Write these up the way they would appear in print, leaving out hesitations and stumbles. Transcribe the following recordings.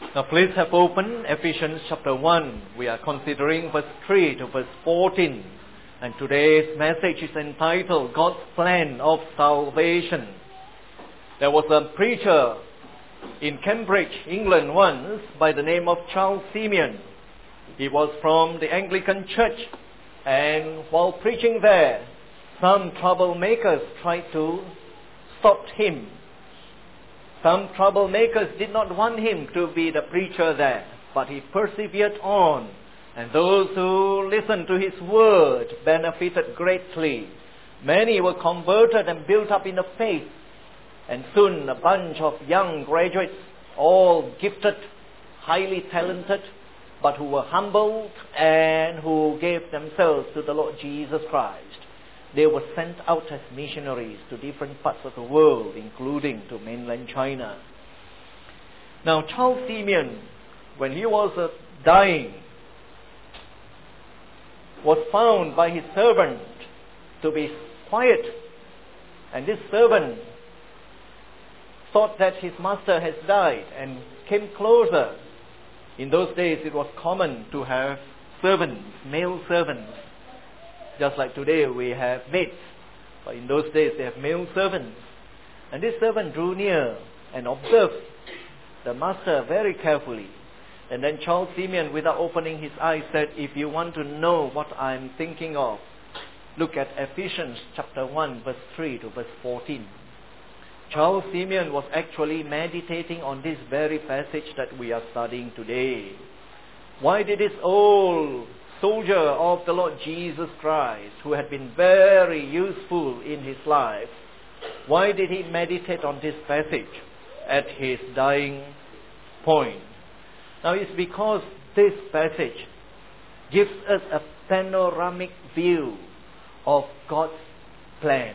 Now please have opened Ephesians chapter 1. We are considering verse 3 to verse 14. And today's message is entitled God's Plan of Salvation. There was a preacher in Cambridge, England once by the name of Charles Simeon. He was from the Anglican Church, and while preaching there, some troublemakers tried to stop him. Some troublemakers did not want him to be the preacher there, but he persevered on, and those who listened to his word benefited greatly. Many were converted and built up in the faith, and soon a bunch of young graduates, all gifted, highly talented, but who were humbled and who gave themselves to the Lord Jesus Christ. They were sent out as missionaries to different parts of the world, including to mainland China. Now, Charles Simeon, when he was dying, was found by his servant to be quiet. And this servant thought that his master has died and came closer. In those days, it was common to have servants, male servants. Just like today, we have maids. But in those days, they have male servants. And this servant drew near and observed the master very carefully. And then Charles Simeon, without opening his eyes, said, "If you want to know what I'm thinking of, look at Ephesians chapter 1, verse 3 to verse 14. Charles Simeon was actually meditating on this very passage that we are studying today. Why did this old soldier of the Lord Jesus Christ, who had been very useful in his life, why did he meditate on this passage at his dying point? Now it's because this passage gives us a panoramic view of God's plan.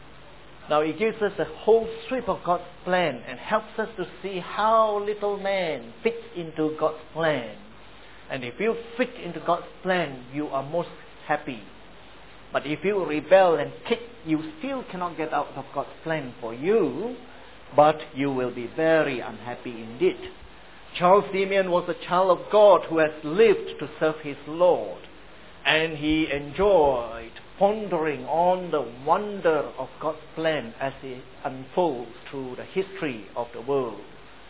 Now it gives us a whole sweep of God's plan and helps us to see how little man fits into God's plan. And if you fit into God's plan, you are most happy. But if you rebel and kick, you still cannot get out of God's plan for you, but you will be very unhappy indeed. Charles Simeon was a child of God who has lived to serve his Lord. And he enjoyed pondering on the wonder of God's plan as it unfolds through the history of the world.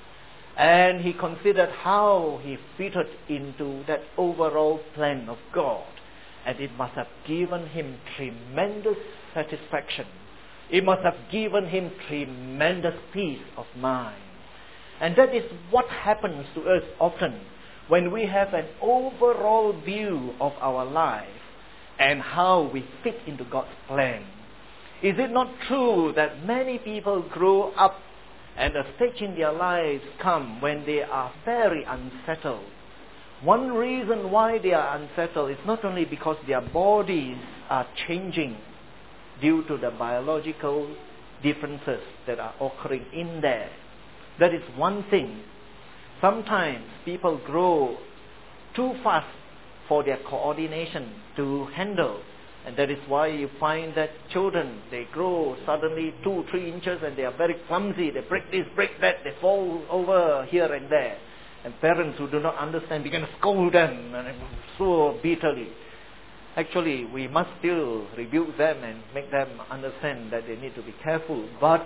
And he considered how he fitted into that overall plan of God. And it must have given him tremendous satisfaction. It must have given him tremendous peace of mind. And that is what happens to us often when we have an overall view of our life and how we fit into God's plan. Is it not true that many people grow up and a stage in their lives come when they are very unsettled? One reason why they are unsettled is not only because their bodies are changing due to the biological differences that are occurring in there. That is one thing. Sometimes people grow too fast for their coordination to handle. And that is why you find that children, they grow suddenly 2-3 inches and they are very clumsy. They break this, break that, they fall over here and there. And parents who do not understand begin to scold them and so bitterly. Actually, we must still rebuke them and make them understand that they need to be careful. But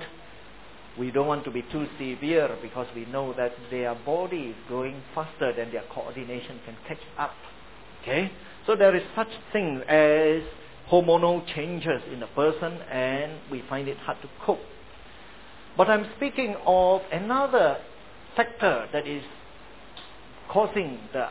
we don't want to be too severe because we know that their body is growing faster than their coordination can catch up. Okay? So there is such thing as hormonal changes in a person, and we find it hard to cope. But I'm speaking of another factor that is causing the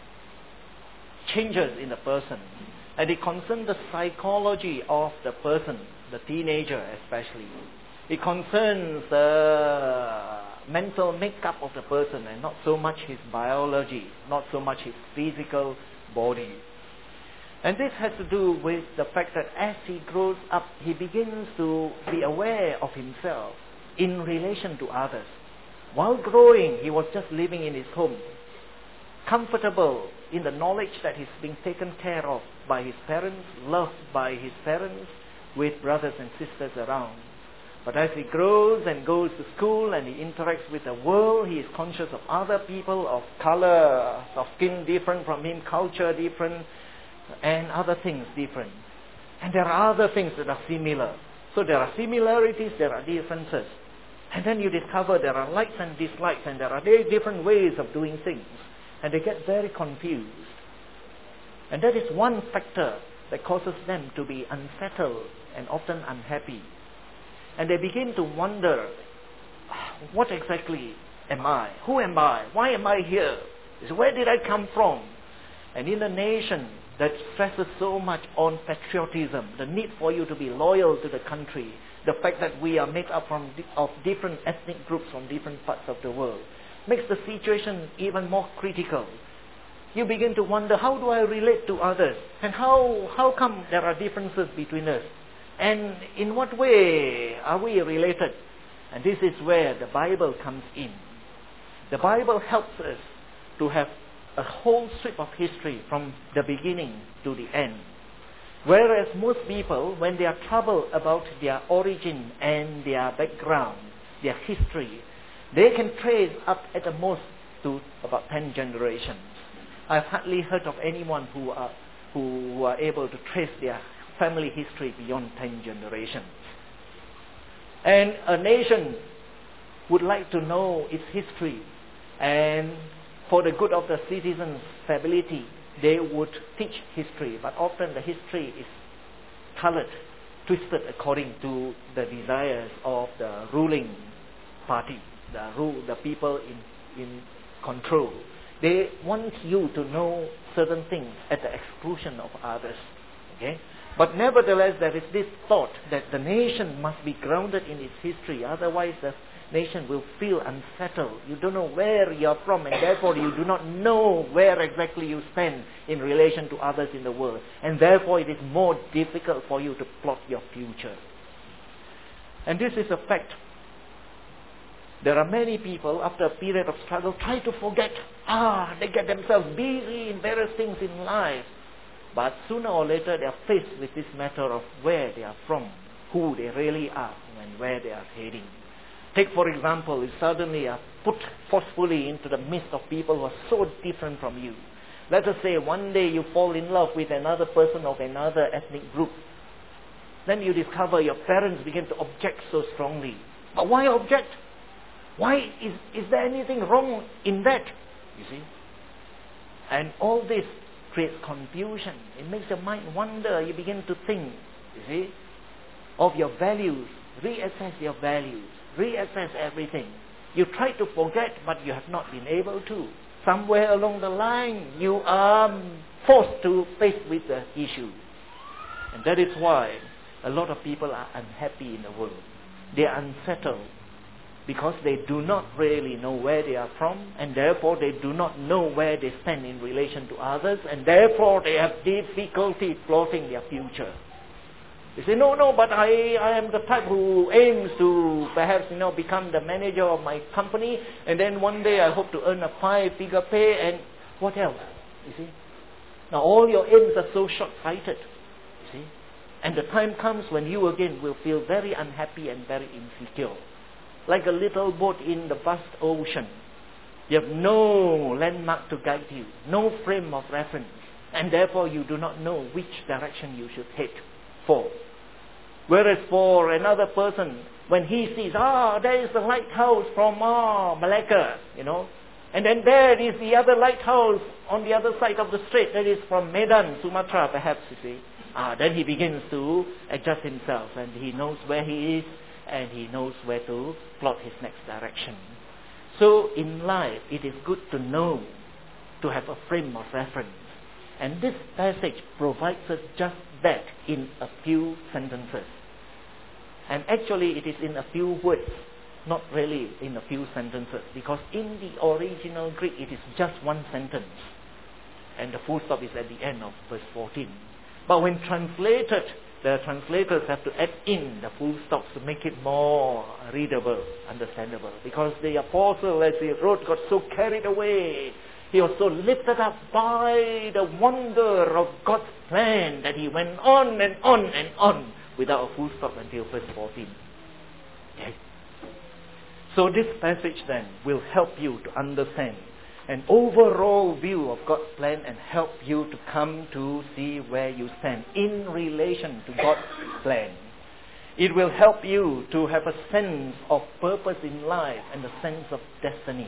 changes in the person. And it concerns the psychology of the person, the teenager especially. It concerns the mental makeup of the person and not so much his biology, not so much his physical body. And this has to do with the fact that as he grows up, he begins to be aware of himself in relation to others. While growing, he was just living in his home, comfortable in the knowledge that he's being taken care of by his parents, loved by his parents, with brothers and sisters around. But as he grows and goes to school and he interacts with the world, he is conscious of other people, of color, of skin different from him, culture different, and other things different. And there are other things that are similar. So there are similarities, there are differences. And then you discover there are likes and dislikes, and there are very different ways of doing things. And they get very confused. And that is one factor that causes them to be unsettled and often unhappy. And they begin to wonder, what exactly am I? Who am I? Why am I here? Where did I come from? And in a nation that stresses so much on patriotism, the need for you to be loyal to the country, the fact that we are made up of different ethnic groups from different parts of the world, makes the situation even more critical. You begin to wonder, how do I relate to others? And how come there are differences between us? And in what way are we related? And this is where the Bible comes in. The Bible helps us to have a whole sweep of history from the beginning to the end. Whereas most people, when they are troubled about their origin and their background, their history, they can trace up at the most to about 10 generations. I've hardly heard of anyone who are able to trace their family history beyond 10 generations. And a nation would like to know its history, and for the good of the citizens' stability, they would teach history, but often the history is colored, twisted according to the desires of the ruling party, the people in control. They want you to know certain things at the exclusion of others. Okay? But nevertheless, there is this thought that the nation must be grounded in its history, otherwise the nation will feel unsettled. You don't know where you are from, and therefore you do not know where exactly you stand in relation to others in the world. And therefore it is more difficult for you to plot your future. And this is a fact. There are many people, after a period of struggle, try to forget. They get themselves busy in various things in life. But sooner or later they are faced with this matter of where they are from, who they really are, and where they are heading. Take, for example, you suddenly are put forcefully into the midst of people who are so different from you. Let us say one day you fall in love with another person of another ethnic group. Then you discover your parents begin to object so strongly. But why object? Why is there anything wrong in that? You see? And all this creates confusion. It makes your mind wonder. You begin to think, you see, of your values. Reassess your values. Reassess everything. You try to forget, but you have not been able to. Somewhere along the line, you are forced to face with the issue. And that is why a lot of people are unhappy in the world. They are unsettled because they do not really know where they are from, and therefore they do not know where they stand in relation to others, and therefore they have difficulty plotting their future. You say, no, but I am the type who aims to perhaps, become the manager of my company, and then one day I hope to earn a 5-figure pay, and what else? You see? Now all your aims are so short-sighted. You see? And the time comes when you again will feel very unhappy and very insecure. Like a little boat in the vast ocean. You have no landmark to guide you, no frame of reference, and therefore you do not know which direction you should head for. Whereas for another person, when he sees, there is the lighthouse from Malacca, and then there is the other lighthouse on the other side of the strait, that is from Medan, Sumatra perhaps, you see. Then he begins to adjust himself, and he knows where he is, and he knows where to plot his next direction. So in life, it is good to know, to have a frame of reference. And this passage provides us just that in a few sentences. And actually it is in a few words, not really in a few sentences, because in the original Greek it is just one sentence. And the full stop is at the end of verse 14. But when translated, the translators have to add in the full stops to make it more readable, understandable. Because the apostle, as he wrote, got so carried away. He was so lifted up by the wonder of God's plan that he went on and on and on without a full stop until verse 14. Okay. So this passage then will help you to understand an overall view of God's plan and help you to come to see where you stand in relation to God's plan. It will help you to have a sense of purpose in life and a sense of destiny.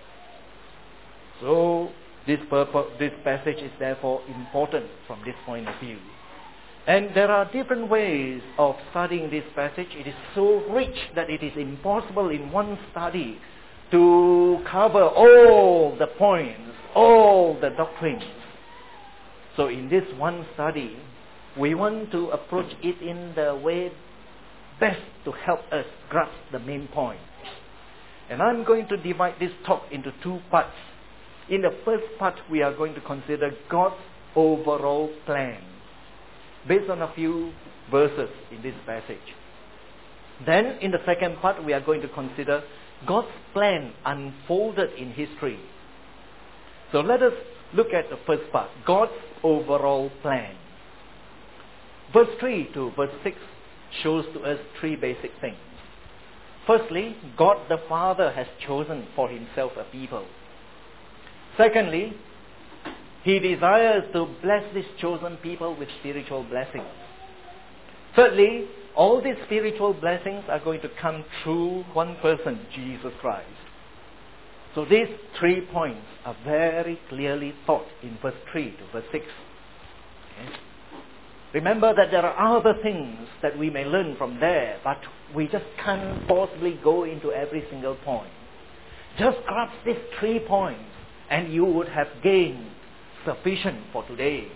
So this passage is therefore important from this point of view. And there are different ways of studying this passage. It is so rich that it is impossible in one study to cover all the points, all the doctrines. So in this one study, we want to approach it in the way best to help us grasp the main point. And I'm going to divide this talk into two parts. In the first part, we are going to consider God's overall plan, based on a few verses in this passage. Then, in the second part, we are going to consider God's plan unfolded in history. So let us look at the first part, God's overall plan. Verse 3 to verse 6 shows to us three basic things. Firstly, God the Father has chosen for himself a people. Secondly, he desires to bless this chosen people with spiritual blessings. Thirdly, all these spiritual blessings are going to come through one person, Jesus Christ. So these 3 points are very clearly taught in verse 3 to verse 6. Okay. Remember that there are other things that we may learn from there, but we just can't possibly go into every single point. Just grasp these 3 points and you would have gained sufficient for today.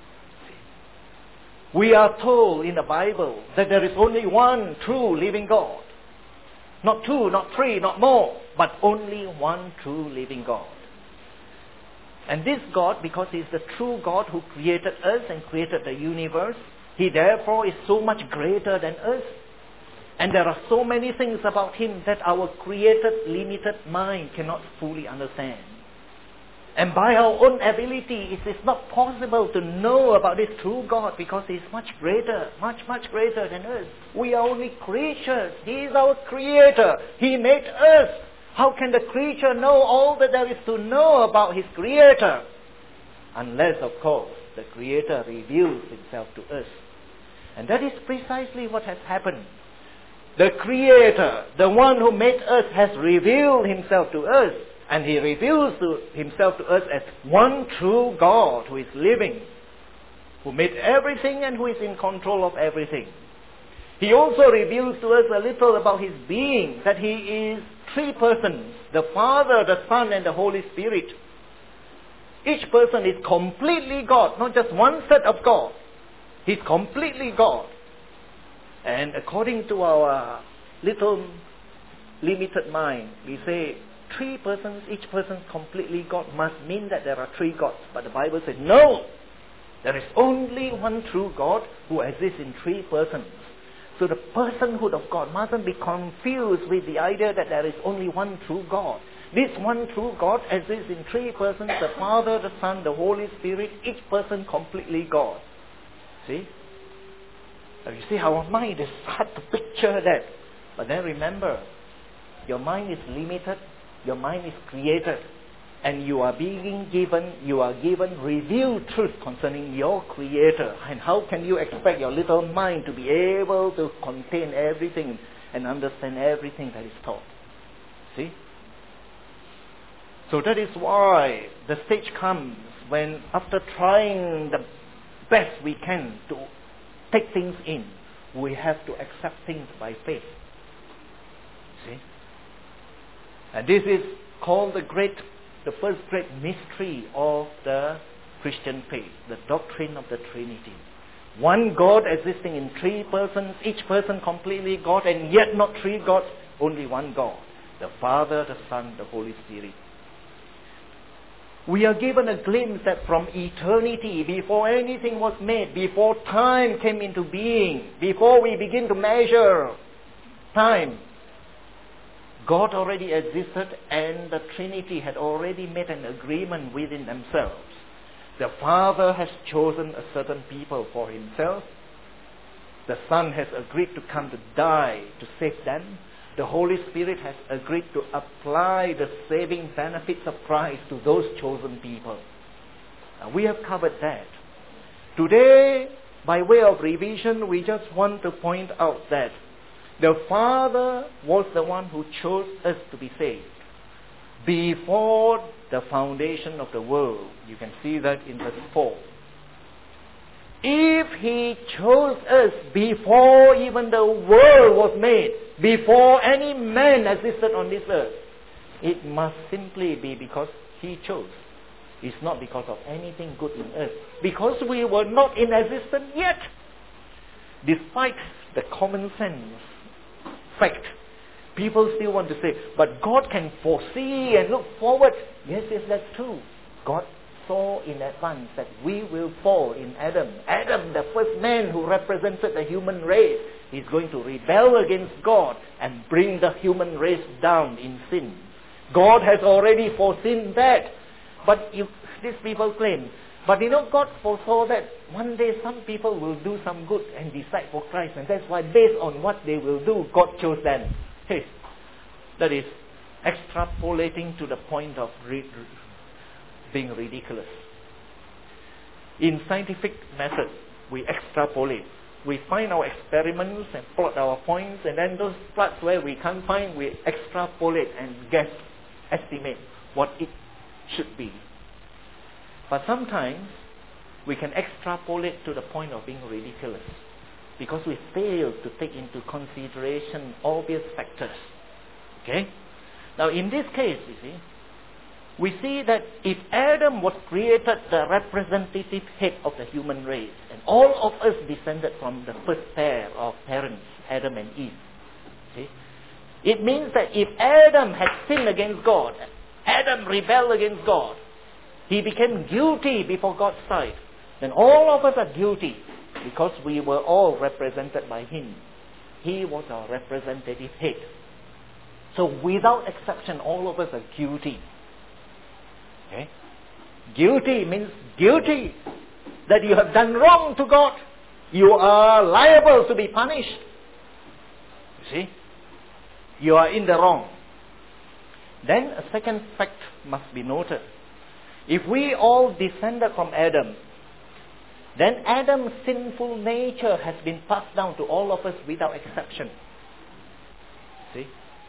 We are told in the Bible that there is only one true living God. Not 2, not 3, not more, but only one true living God. And this God, because he is the true God who created us and created the universe, he therefore is so much greater than us. And there are so many things about him that our created, limited mind cannot fully understand. And by our own ability, it is not possible to know about this true God because he is much greater, much greater than us. We are only creatures. He is our creator. He made us. How can the creature know all that there is to know about his creator? Unless, of course, the creator reveals himself to us. And that is precisely what has happened. The creator, the one who made us, has revealed himself to us. And he reveals himself to us as one true God who is living, who made everything and who is in control of everything. He also reveals to us a little about his being, that he is 3 persons, the Father, the Son, and the Holy Spirit. Each person is completely God, not just one set of God. He's completely God. And according to our little limited mind, we say 3 persons, each person completely God, must mean that there are 3 gods. But the Bible says, no! There is only one true God who exists in 3 persons. So the personhood of God mustn't be confused with the idea that there is only one true God. This one true God exists in 3 persons, the Father, the Son, the Holy Spirit, each person completely God. See? Now you see how our mind is hard to picture that. But then remember, your mind is limited. Your mind is created, and you are given revealed truth concerning your Creator. And how can you expect your little mind to be able to contain everything and understand everything that is taught? See? So that is why the stage comes when, after trying the best we can to take things in, we have to accept things by faith. See? And this is called the first great mystery of the Christian faith, the doctrine of the Trinity. One God existing in 3 persons, each person completely God, and yet not 3 gods, only one God, the Father, the Son, the Holy Spirit. We are given a glimpse that from eternity, before anything was made, before time came into being, before we begin to measure time, God already existed, and the Trinity had already made an agreement within themselves. The Father has chosen a certain people for himself. The Son has agreed to come to die to save them. the Holy Spirit has agreed to apply the saving benefits of Christ to those chosen people. We have covered that. Today, by way of revision, we just want to point out that the Father was the one who chose us to be saved before the foundation of the world. You can see that in verse 4. If He chose us before even the world was made, before any man existed on this earth, it must simply be because He chose. It's not because of anything good in us. Because we were not in existence yet. Despite the common sense fact, people still want to say, but God can foresee and look forward. Yes, that's true. God saw in advance that we will fall in Adam. Adam, the first man who represented the human race, is going to rebel against God and bring the human race down in sin. God has already foreseen that. But these people claim, but God foresaw that one day some people will do some good and decide for Christ, and that's why based on what they will do, God chose them. Hey, that is extrapolating to the point of being ridiculous. In scientific method, we extrapolate. We find our experiments and plot our points, and then those plots where we can't find, we extrapolate and estimate what it should be. But sometimes we can extrapolate to the point of being ridiculous because we fail to take into consideration obvious factors. Okay? Now in this case, we see that if Adam was created the representative head of the human race, and all of us descended from the first pair of parents, Adam and Eve, it means that if Adam had sinned against God, Adam rebelled against God, he became guilty before God's sight, then all of us are guilty because we were all represented by him. He was our representative head. So without exception, all of us are guilty. Okay? Guilty means guilty, that you have done wrong to God. You are liable to be punished. You see? You are in the wrong. Then a second fact must be noted. If we all descended from Adam, then Adam's sinful nature has been passed down to all of us without exception. See?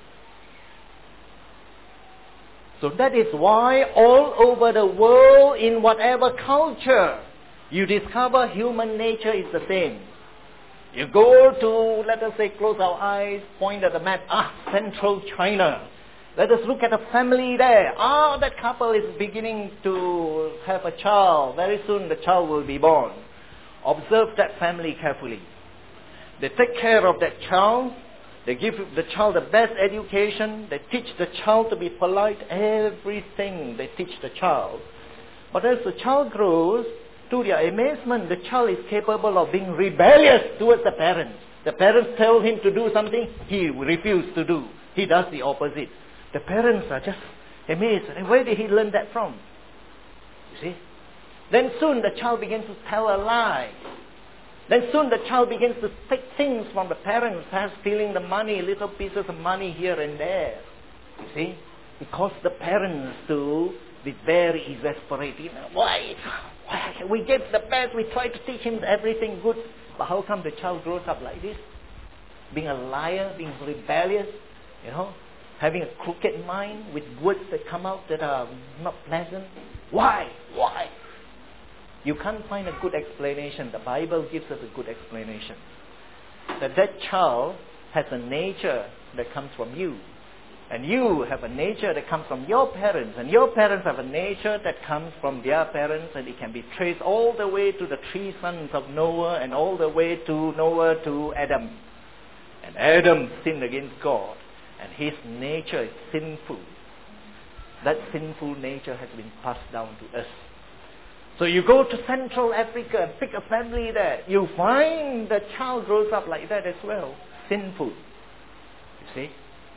So that is why all over the world, in whatever culture, you discover human nature is the same. You go to, let us say, close our eyes, point at the map, Central China. Let us look at a family there. That couple is beginning to have a child. Very soon the child will be born. Observe that family carefully. They take care of that child. They give the child the best education. They teach the child to be polite. Everything they teach the child. But as the child grows, to their amazement, the child is capable of being rebellious towards the parents. The parents tell him to do something, he refuses to do. He does the opposite. The parents are just amazed. And where did he learn that from? You see? Then soon the child begins to tell a lie. Then soon the child begins to take things from the parents, perhaps stealing the money, little pieces of money here and there. You see? It caused the parents to be very exasperated. Why? We gave the best, we tried to teach him everything good. But how come the child grows up like this? Being a liar, being rebellious, having a crooked mind with words that come out that are not pleasant. Why? You can't find a good explanation. The Bible gives us a good explanation. That child has a nature that comes from you. And you have a nature that comes from your parents. And your parents have a nature that comes from their parents. And it can be traced all the way to the 3 sons of Noah and all the way to Noah to Adam. And Adam sinned against God. And his nature is sinful. That sinful nature has been passed down to us. So you go to Central Africa and pick a family there. You find the child grows up like that as well. Sinful. You see?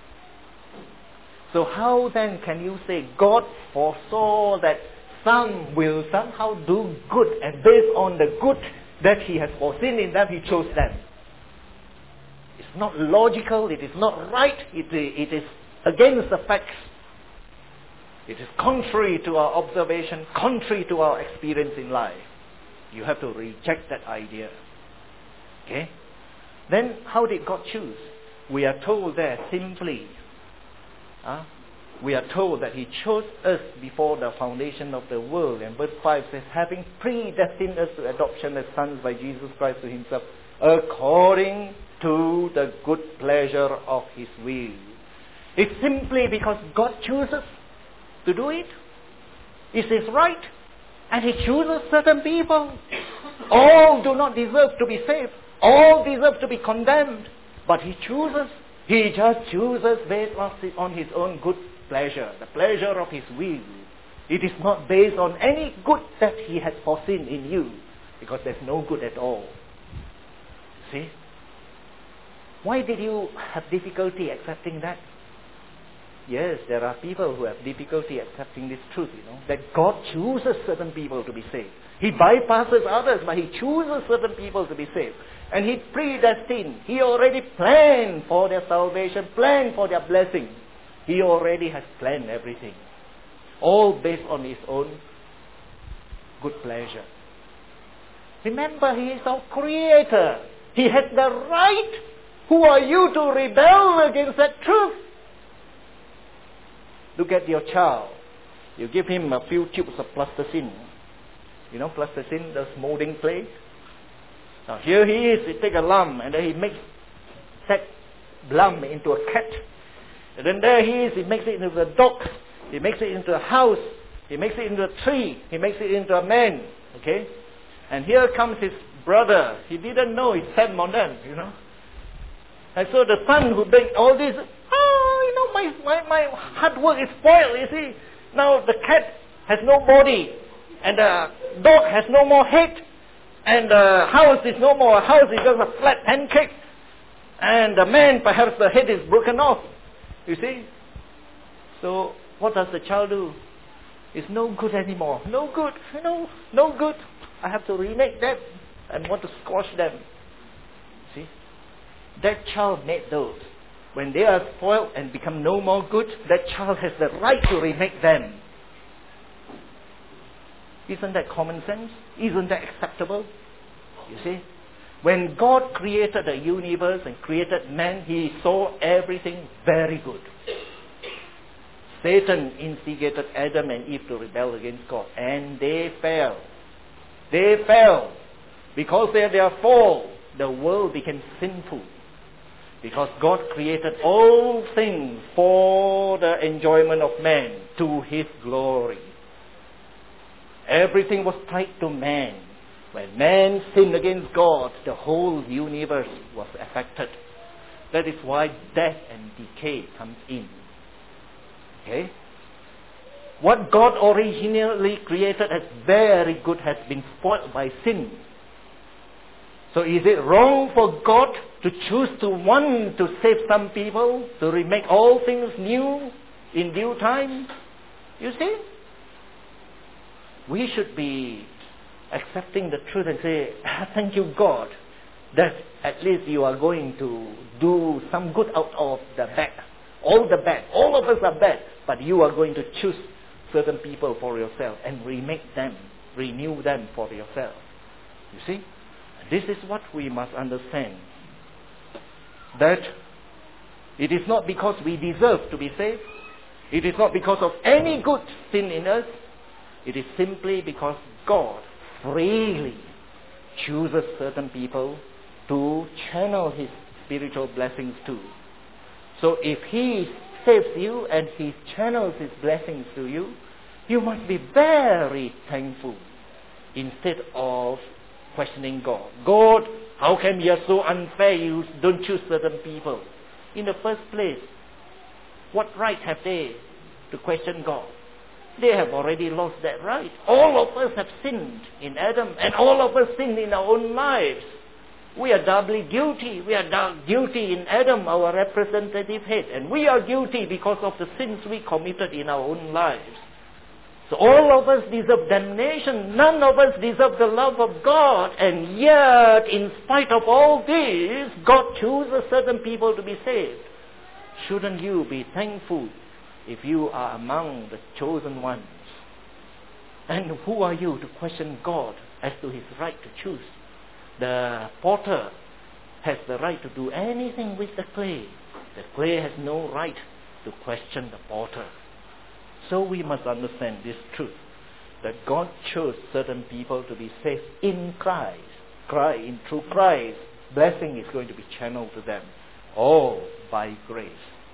So how then can you say God foresaw that some will somehow do good, and based on the good that he has foreseen in them, he chose them? It's not logical, it is not right, it is against the facts. It is contrary to our observation, contrary to our experience in life. You have to reject that idea. Okay? Then how did God choose? We are told there simply, we are told that He chose us before the foundation of the world. And verse 5 says, having predestined us to adoption as sons by Jesus Christ to Himself, according to the good pleasure of His will. It's simply because God chooses to do it. It's His right. And He chooses certain people. All do not deserve to be saved. All deserve to be condemned. But He chooses. He just chooses based on His own good pleasure. The pleasure of His will. It is not based on any good that He has foreseen in you. Because there's no good at all. See? Why did you have difficulty accepting that? Yes, there are people who have difficulty accepting this truth, that God chooses certain people to be saved. He bypasses others, but He chooses certain people to be saved. And He predestined. He already planned for their salvation, planned for their blessing. He already has planned everything. All based on His own good pleasure. Remember, He is our Creator. He has the right. Who are you to rebel against that truth? Look at your child. You give him a few tubes of plasticine. You know plasticine, those molding clay? Now here he is, he take a lump and then he makes that lump into a cat. And then there he is, he makes it into a dog. He makes it into a house. He makes it into a tree. He makes it into a man. Okay? And here comes his brother. He didn't know it's Sam Modern, And so the son who did all this, my hard work is spoiled, you see. Now the cat has no body, and the dog has no more head, and the house is no more a house, it's just a flat pancake. And the man, perhaps the head is broken off, you see. So what does the child do? It's no good anymore. No good, no good. I have to remake them and want to squash them. See? That child made those. When they are spoiled and become no more good, that child has the right to remake them. Isn't that common sense? Isn't that acceptable? You see? When God created the universe and created man, He saw everything very good. Satan instigated Adam and Eve to rebel against God, and they fell. They fell. Because of their fall, the world became sinful. Because God created all things for the enjoyment of man, to His glory. Everything was tied to man. When man sinned against God, the whole universe was affected. That is why death and decay comes in. Okay? What God originally created as very good has been spoiled by sin. So is it wrong for God to choose to want to save some people, to remake all things new in due time? You see? We should be accepting the truth and say, thank you God, that at least you are going to do some good out of the bad. All the bad. All of us are bad. But you are going to choose certain people for yourself and remake them, renew them for yourself. You see? This is what we must understand. That it is not because we deserve to be saved. It is not because of any good sin in us. It is simply because God freely chooses certain people to channel His spiritual blessings to. So if He saves you and He channels His blessings to you, you must be very thankful instead of questioning God. God, how come you are so unfair? You don't choose certain people. In the first place, what right have they to question God? They have already lost that right. All of us have sinned in Adam, and all of us sinned in our own lives. We are doubly guilty. We are guilty in Adam, our representative head, and we are guilty because of the sins we committed in our own lives. So all of us deserve damnation. None of us deserve the love of God. And yet, in spite of all this, God chooses certain people to be saved. Shouldn't you be thankful if you are among the chosen ones? And who are you to question God as to his right to choose? The potter has the right to do anything with the clay. The clay has no right to question the potter. So we must understand this truth, that God chose certain people to be saved in Christ. Through Christ, blessing is going to be channeled to them, all by grace.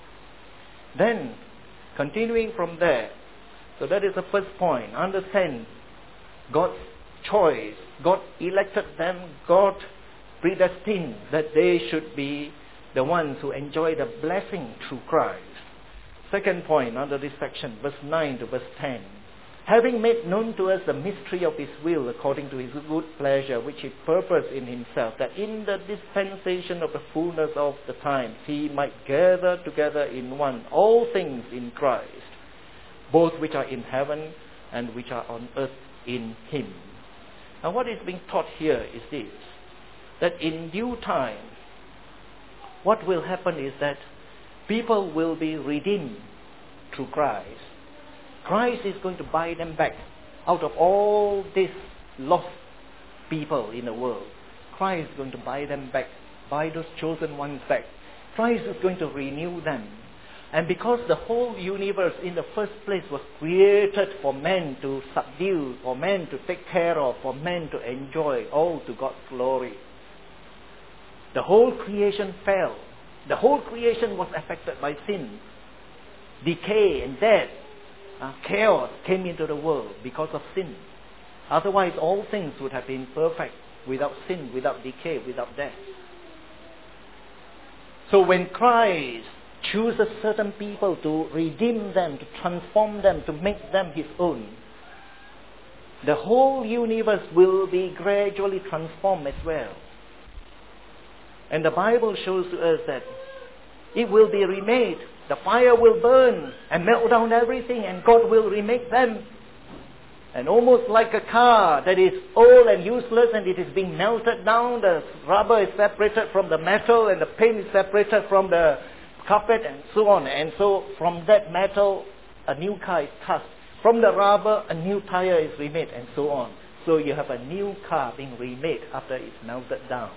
Then, continuing from there, so that is the first point. Understand God's choice. God elected them. God predestined that they should be the ones who enjoy the blessing through Christ. Second point under this section, verse 9 to verse 10. Having made known to us the mystery of his will according to his good pleasure, which he purposed in himself, that in the dispensation of the fullness of the times he might gather together in one all things in Christ, both which are in heaven and which are on earth in him. Now what is being taught here is this, that in due time, what will happen is that people will be redeemed through Christ. Christ is going to buy them back out of all these lost people in the world. Christ is going to buy them back, buy those chosen ones back. Christ is going to renew them. And because the whole universe in the first place was created for men to subdue, for men to take care of, for men to enjoy, all to God's glory. The whole creation fell. The whole creation was affected by sin. Decay and death, chaos came into the world because of sin. Otherwise, all things would have been perfect, without sin, without decay, without death. So when Christ chooses certain people to redeem them, to transform them, to make them his own, the whole universe will be gradually transformed as well. And the Bible shows to us that it will be remade. The fire will burn and melt down everything, and God will remake them. And almost like a car that is old and useless and it is being melted down, the rubber is separated from the metal and the paint is separated from the carpet and so on. And so from that metal, a new car is cast. From the rubber, a new tire is remade and so on. So you have a new car being remade after it's melted down.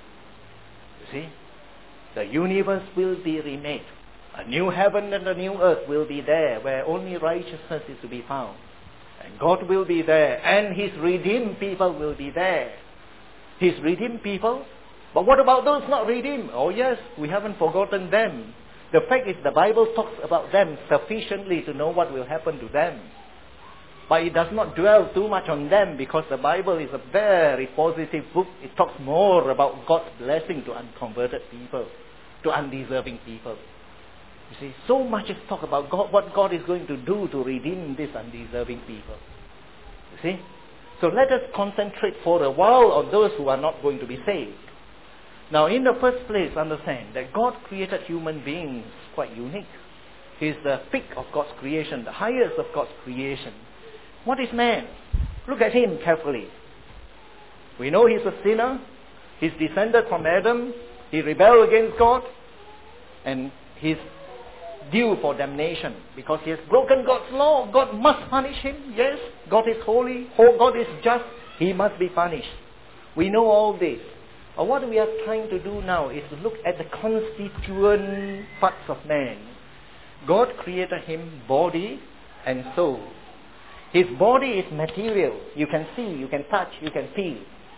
You see? The universe will be remade. A new heaven and a new earth will be there where only righteousness is to be found. And God will be there. And his redeemed people will be there. His redeemed people. But what about those not redeemed? Oh yes, we haven't forgotten them. The fact is the Bible talks about them sufficiently to know what will happen to them. But it does not dwell too much on them because the Bible is a very positive book. It talks more about God's blessing to unconverted people, to undeserving people. You see, so much is talk about God, what God is going to do to redeem these undeserving people. You see? So let us concentrate for a while on those who are not going to be saved. Now, in the first place, understand that God created human beings quite unique. He is the peak of God's creation, the highest of God's creation. What is man? Look at him carefully. We know he's a sinner. He's descended from Adam. He rebelled against God. And he's due for damnation because he has broken God's law. God must punish him. Yes, God is holy. God is just. He must be punished. We know all this. But what we are trying to do now is to look at the constituent parts of man. God created him body and soul. His body is material. You can see, you can touch, you can feel.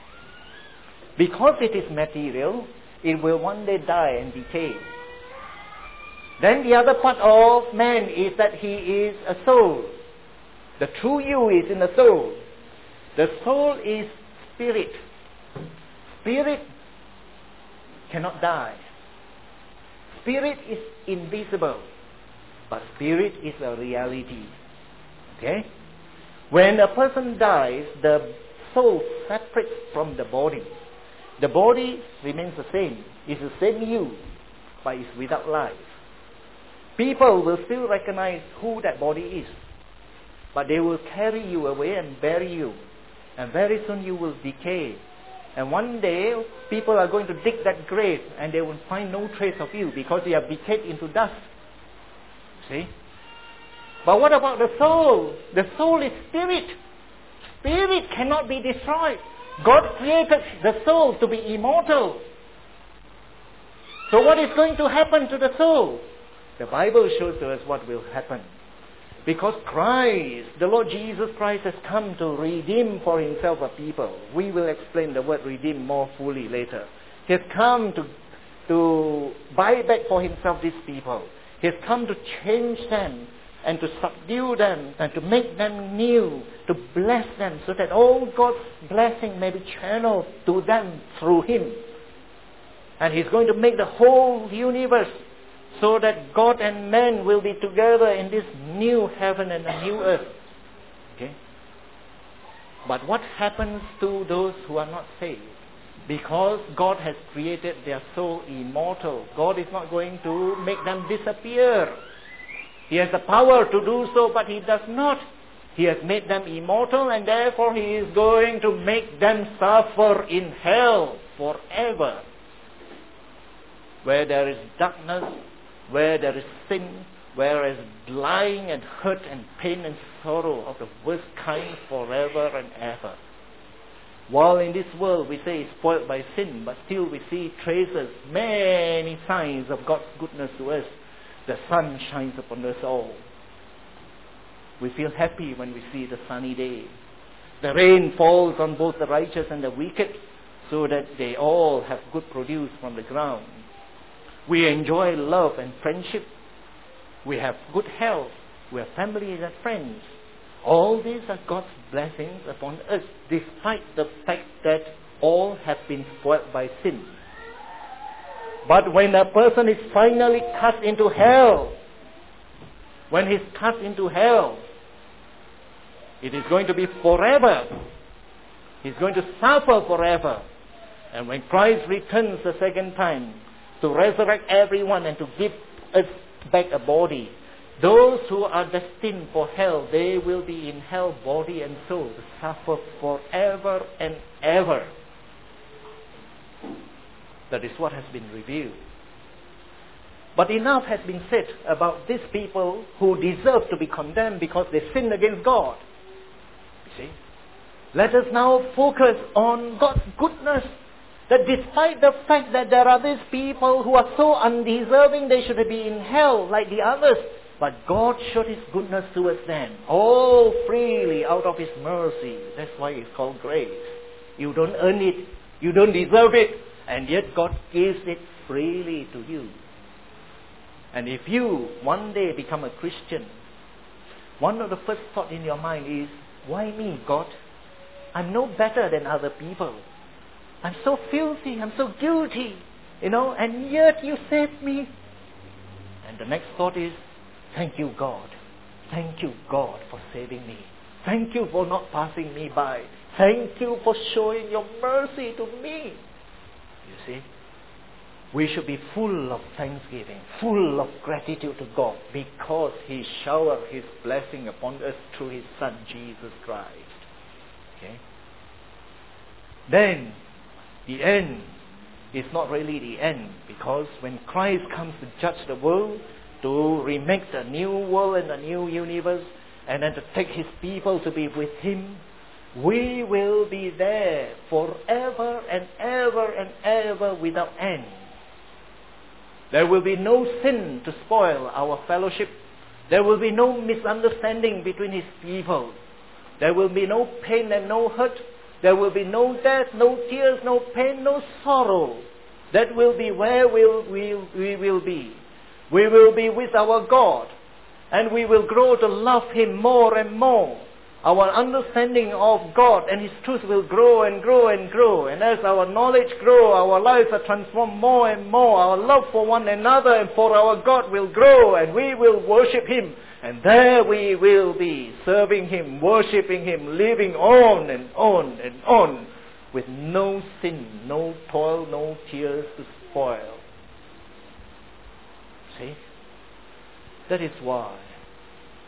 Because it is material, it will one day die and decay. Then the other part of man is that he is a soul. The true you is in the soul. The soul is spirit. Spirit cannot die. Spirit is invisible, but spirit is a reality. Okay? When a person dies, the soul separates from the body. The body remains the same. It's the same you, but it's without life. People will still recognize who that body is. but they will carry you away and bury you. And very soon you will decay. And one day, people are going to dig that grave and they will find no trace of you because you have decayed into dust. See? But what about the soul? The soul is spirit. Spirit cannot be destroyed. God created the soul to be immortal. So what is going to happen to the soul? The Bible shows to us what will happen. Because Christ, the Lord Jesus Christ, has come to redeem for himself a people. We will explain the word redeem more fully later. He has come to buy back for himself these people. He has come to change them and to subdue them and to make them new, to bless them so that all God's blessing may be channeled to them through him. And he's going to make the whole universe so that God and man will be together in this new heaven and a new earth. Okay? But what happens to those who are not saved? Because God has created their soul immortal, God is not going to make them disappear. He has the power to do so, but he does not. He has made them immortal, and therefore he is going to make them suffer in hell forever. Where there is darkness, where there is sin, where there is lying and hurt and pain and sorrow of the worst kind forever and ever. While in this world we say it's spoiled by sin, but still we see traces, many signs of God's goodness to us. The sun shines upon us all. We feel happy when we see the sunny day. The rain falls on both the righteous and the wicked, so that they all have good produce from the ground. We enjoy love and friendship. We have good health. We have families and friends. All these are God's blessings upon us, despite the fact that all have been spoiled by sin. But when a person is finally cast into hell, when he's cast into hell, it is going to be forever. He's going to suffer forever. And when Christ returns the second time to resurrect everyone and to give us back a body, those who are destined for hell, they will be in hell, body and soul, to suffer forever and ever. That is what has been revealed. But enough has been said about these people who deserve to be condemned because they sinned against God. You see? Let us now focus on God's goodness. That despite the fact that there are these people who are so undeserving, they should be in hell like the others. But God showed his goodness towards them, all freely out of his mercy. That's why it's called grace. You don't earn it. You don't deserve it. And yet God gives it freely to you. And if you one day become a Christian, one of the first thoughts in your mind is, why me, God? I'm no better than other people. I'm so filthy, I'm so guilty, and yet you saved me. And the next thought is, thank you, God. Thank you, God, for saving me. Thank you for not passing me by. Thank you for showing your mercy to me. You see, we should be full of thanksgiving, full of gratitude to God because he showered his blessing upon us through his Son, Jesus Christ. Okay? Then, the end is not really the end, because when Christ comes to judge the world, to remake the new world and the new universe, and then to take his people to be with him, we will be there forever and ever and ever without end. There will be no sin to spoil our fellowship. There will be no misunderstanding between his people. There will be no pain and no hurt. There will be no death, no tears, no pain, no sorrow. That will be where we will be. We will be with our God, and we will grow to love him more and more. Our understanding of God and his truth will grow and grow and grow. And as our knowledge grows, our lives are transformed more and more. Our love for one another and for our God will grow, and we will worship him. And there we will be, serving him, worshipping him, living on and on and on, with no sin, no toil, no tears to spoil. See? That is why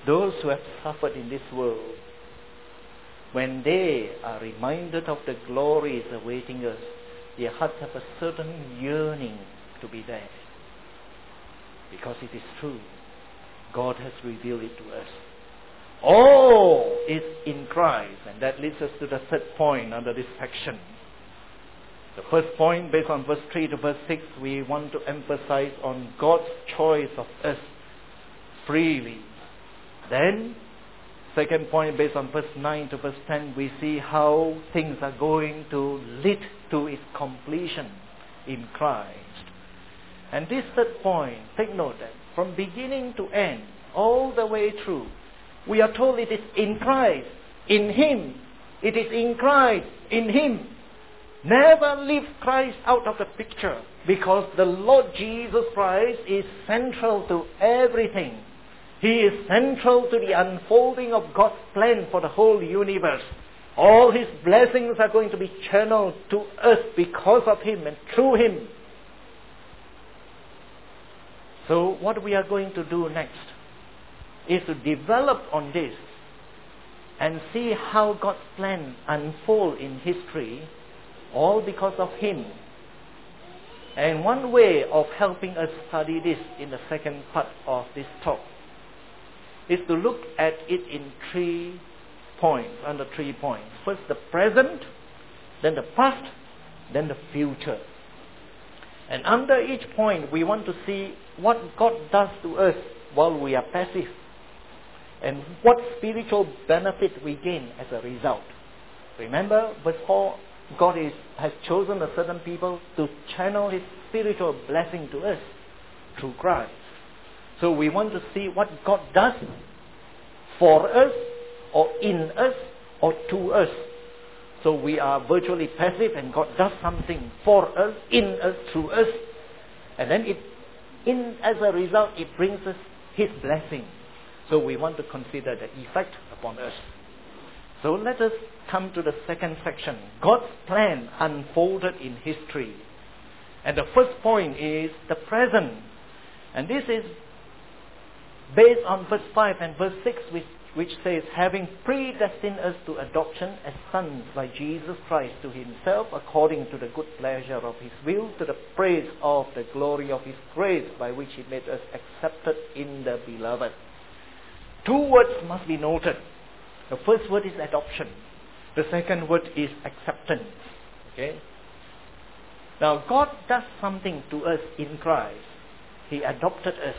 those who have suffered in this world, when they are reminded of the glories awaiting us, their hearts have a certain yearning to be there. Because it is true. God has revealed it to us. All is in Christ. And that leads us to the third point under this section. The first point, based on verse 3 to verse 6, we want to emphasize on God's choice of us freely. Then, second point, based on verse 9 to verse 10, we see how things are going to lead to its completion in Christ. And this third point, take note that from beginning to end, all the way through, we are told it is in Christ, in Him. It is in Christ, in Him. Never leave Christ out of the picture, because the Lord Jesus Christ is central to everything. He is central to the unfolding of God's plan for the whole universe. All His blessings are going to be channeled to us because of Him and through Him. So what we are going to do next is to develop on this and see how God's plan unfolds in history, all because of Him. And one way of helping us study this in the second part of this talk is to look at it in 3 points, under 3 points. First, the present, then the past, then the future. And under each point, we want to see what God does to us while we are passive, and what spiritual benefit we gain as a result. Remember, verse 4, God has chosen a certain people to channel His spiritual blessing to us through Christ. So we want to see what God does for us, or in us, or to us. So we are virtually passive, and God does something for us, in us, through us. And then as a result, it brings us His blessing. So we want to consider the effect upon us. So let us come to the second section. God's plan unfolded in history. And the first point is the present. And this is based on verse 5 and verse 6, which says, having predestined us to adoption as sons by Jesus Christ to Himself, according to the good pleasure of His will, to the praise of the glory of His grace, by which He made us accepted in the Beloved. 2 words must be noted. The first word is adoption. The second word is acceptance. Okay? Now, God does something to us in Christ. He adopted us.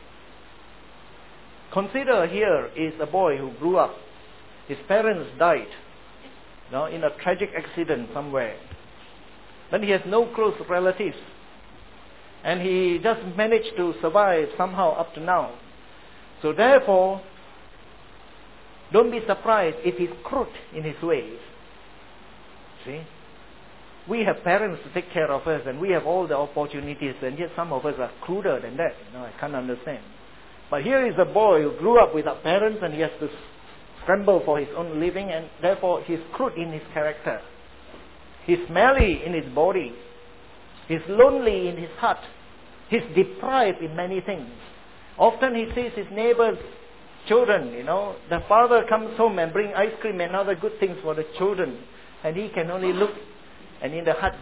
Consider here is a boy who grew up. His parents died in a tragic accident somewhere. Then he has no close relatives. And he just managed to survive somehow up to now. So therefore, don't be surprised if he's crooked in his ways. See? We have parents to take care of us, and we have all the opportunities, and yet some of us are cruder than that. I can't understand. But here is a boy who grew up without parents, and he has to scramble for his own living, and therefore he's crude in his character. He's smelly in his body. He's lonely in his heart. He's deprived in many things. Often he sees his neighbor's children, the father comes home and brings ice cream and other good things for the children, and he can only look, and in the heart,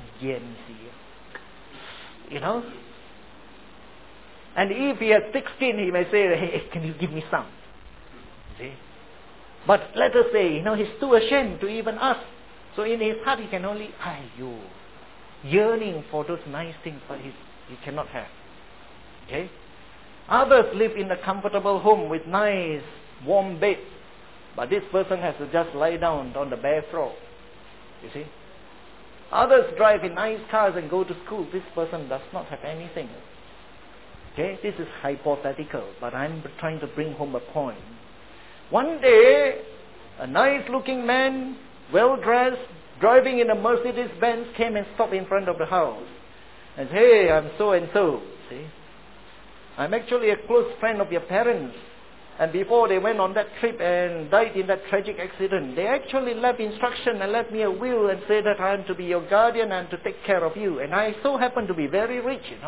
and if he has thick skin, he may say, hey, can you give me some? See? But let us say, he's too ashamed to even ask. So in his heart, he can only, yearning for those nice things, but he cannot have. Okay? Others live in a comfortable home with nice, warm beds. But this person has to just lie down on the bare floor. You see? Others drive in nice cars and go to school. This person does not have anything. Okay? This is hypothetical, but I'm trying to bring home a point. One day, a nice-looking man, well-dressed, driving in a Mercedes-Benz, came and stopped in front of the house. And said, hey, I'm so-and-so. See? I'm actually a close friend of your parents. And before they went on that trip and died in that tragic accident, they actually left instruction and left me a will and said that I am to be your guardian and to take care of you. And I so happen to be very rich,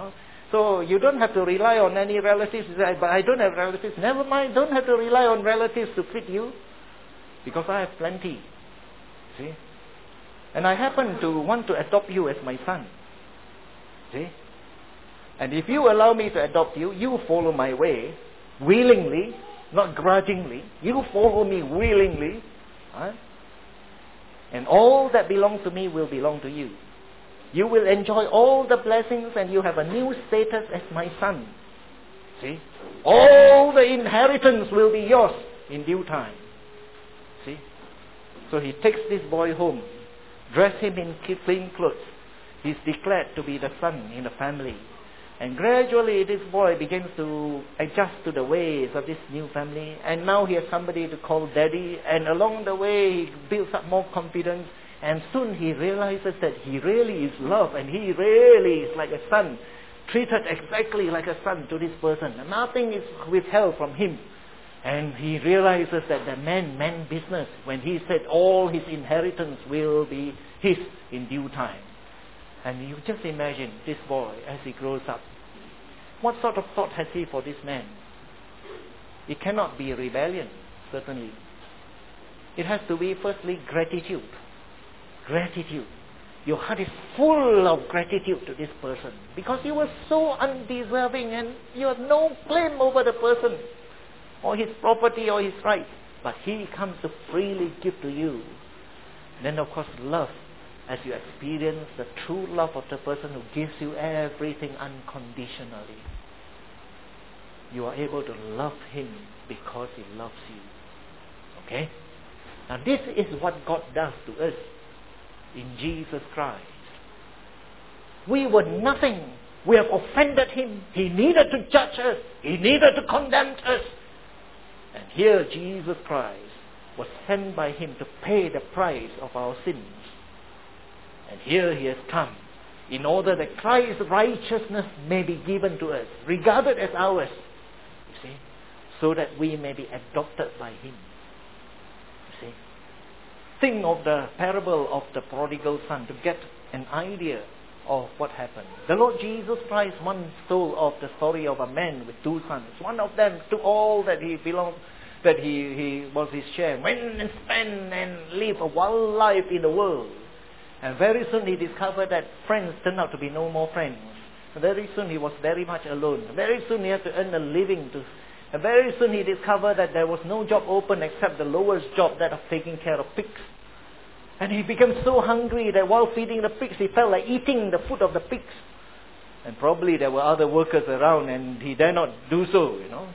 So you don't have to rely on any relatives. But I don't have relatives. Never mind, don't have to rely on relatives to feed you, because I have plenty. See? And I happen to want to adopt you as my son. See? And if you allow me to adopt you, you follow my way willingly, not grudgingly. You follow me willingly. Right? And all that belongs to me will belong to you. You will enjoy all the blessings, and you have a new status as my son. See? All the inheritance will be yours in due time. See? So he takes this boy home, dress him in clean clothes. He's declared to be the son in the family. And gradually this boy begins to adjust to the ways of this new family. And now he has somebody to call daddy. And along the way he builds up more confidence. And soon he realizes that he really is loved. And he really is like a son. Treated exactly like a son to this person. And nothing is withheld from him. And he realizes that the man meant business when he said all his inheritance will be his in due time. And you just imagine this boy as he grows up. What sort of thought has he for this man? It cannot be rebellion, certainly. It has to be firstly gratitude. Gratitude. Your heart is full of gratitude to this person because you were so undeserving and you have no claim over the person or his property or his rights. But he comes to freely give to you. And then of course love. As you experience the true love of the person who gives you everything unconditionally, you are able to love him because he loves you. Okay? Now this is what God does to us in Jesus Christ. We were nothing. We have offended him. He needed to judge us. He needed to condemn us. And here Jesus Christ was sent by him to pay the price of our sins. And here he has come in order that Christ's righteousness may be given to us, regarded as ours, you see, so that we may be adopted by him. You see, think of the parable of the prodigal son to get an idea of what happened. The Lord Jesus Christ once told of the story of a man with two sons. One of them took all that he belonged, that he was his share, went and spent and lived a wild life in the world. And very soon he discovered that friends turned out to be no more friends. Very soon he was very much alone. Very soon he had to earn a living. And very soon he discovered that there was no job open except the lowest job, that of taking care of pigs. And he became so hungry that while feeding the pigs, he felt like eating the food of the pigs. And probably there were other workers around and he dare not do so, you know.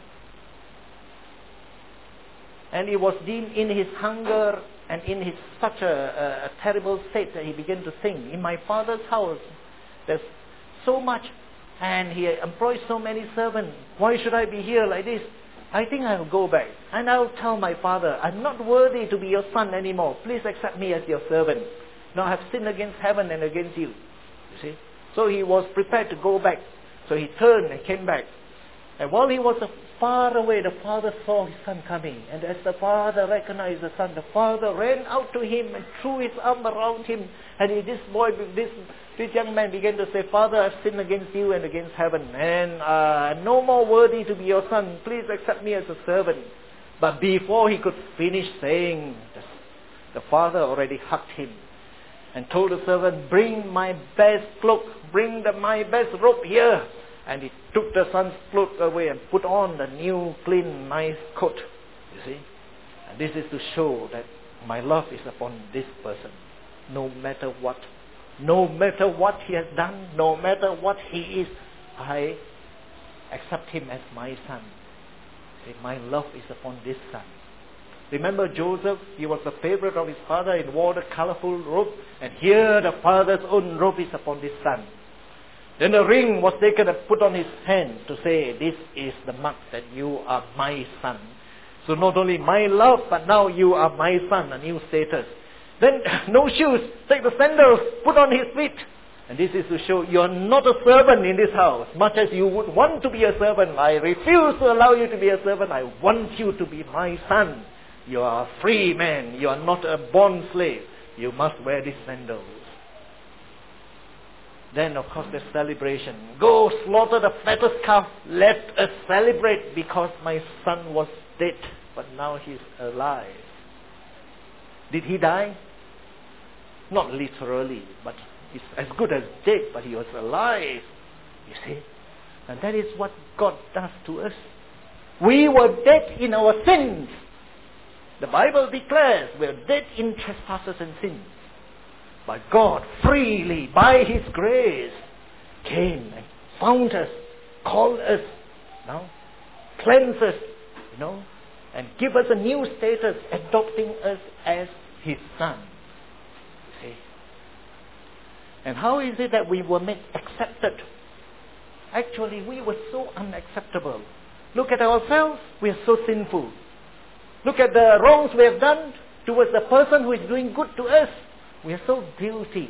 And it was in his hunger and in his such a terrible state that he began to think, in my father's house there's so much and he employs so many servants. Why should I be here like this? I think I'll go back and I'll tell my father, I'm not worthy to be your son anymore. Please accept me as your servant. Now I have sinned against heaven and against you. You see? So he was prepared to go back. So he turned and came back. And while he was far away, the father saw his son coming. And as the father recognized the son, the father ran out to him and threw his arm around him. And this young man began to say, Father, I've sinned against you and against heaven. And I'm no more worthy to be your son. Please accept me as a servant. But before he could finish saying, the father already hugged him and told the servant, bring my best cloak, bring my best robe here. And he took the son's cloak away and put on the new, clean, nice coat. You see? And this is to show that my love is upon this person. No matter what. No matter what he has done, no matter what he is, I accept him as my son. See, my love is upon this son. Remember Joseph? He was the favorite of his father and wore the colorful robe. And here the father's own robe is upon this son. Then a ring was taken and put on his hand to say, this is the mark that you are my son. So not only my love, but now you are my son, a new status. Then no shoes, take the sandals, put on his feet. And this is to show you are not a servant in this house. Much as you would want to be a servant, I refuse to allow you to be a servant. I want you to be my son. You are a free man. You are not a bond slave. You must wear these sandals. Then, of course, the celebration. Go slaughter the fattest calf. Let us celebrate because my son was dead, but now he's alive. Did he die? Not literally, but he's as good as dead, but he was alive. You see? And that is what God does to us. We were dead in our sins. The Bible declares we are dead in trespasses and sins. But God freely, by His grace, came and found us, called us, cleansed us, and give us a new status, adopting us as His Son. See? And how is it that we were made accepted? Actually, we were so unacceptable. Look at ourselves, we are so sinful. Look at the wrongs we have done towards the person who is doing good to us. We are so guilty,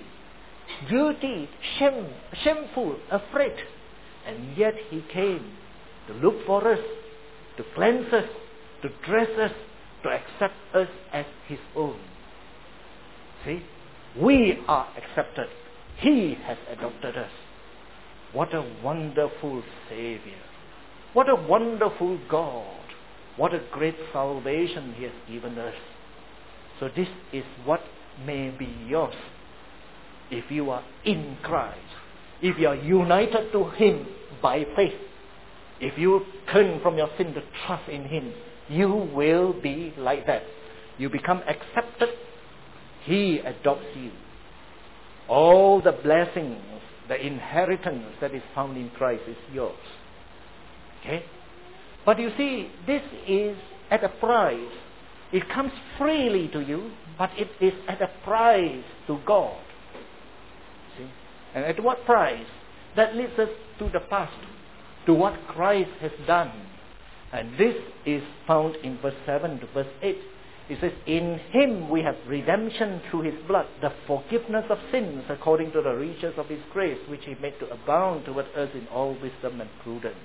shameful, afraid. And yet He came to look for us, to cleanse us, to dress us, to accept us as His own. See? We are accepted. He has adopted us. What a wonderful Savior. What a wonderful God. What a great salvation He has given us. So this is what may be yours if you are in Christ. If you are united to Him by faith. If you turn from your sin to trust in Him, you will be like that. You become accepted. He adopts you. All the blessings, the inheritance that is found in Christ is yours. Okay? But you see, this is at a price. It comes freely to you, but it is at a price to God. See? And at what price? That leads us to the past, to what Christ has done. And this is found in verse 7 to verse 8. It says, in Him we have redemption through His blood, the forgiveness of sins according to the riches of His grace, which He made to abound toward us in all wisdom and prudence.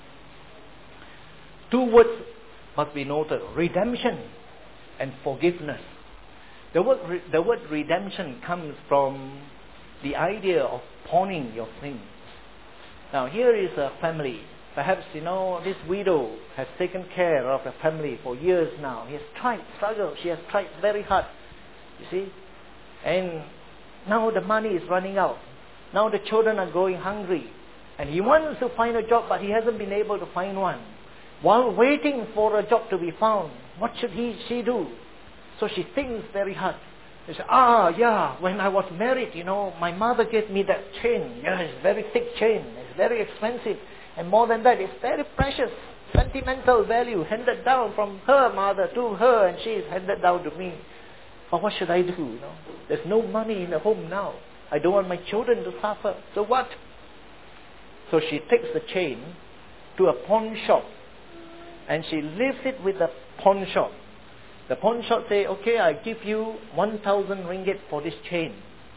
Two words must be noted, redemption and forgiveness. The word redemption comes from the idea of pawning your things. Now here is a family. Perhaps, this widow has taken care of the family for years now. He has struggled. She has tried very hard. You see? And now the money is running out. Now the children are going hungry. And he wants to find a job, but he hasn't been able to find one. While waiting for a job to be found, what should she do? So she thinks very hard. She says, when I was married, my mother gave me that chain. Yeah, it's a very thick chain. It's very expensive. And more than that, it's very precious, sentimental value handed down from her mother to her, and she is handed down to me. But what should I do? There's no money in the home now. I don't want my children to suffer. So what? So she takes the chain to a pawn shop, and she leaves it with the pawn shop. The pawn shop say, okay, I give you 1,000 ringgit for this chain.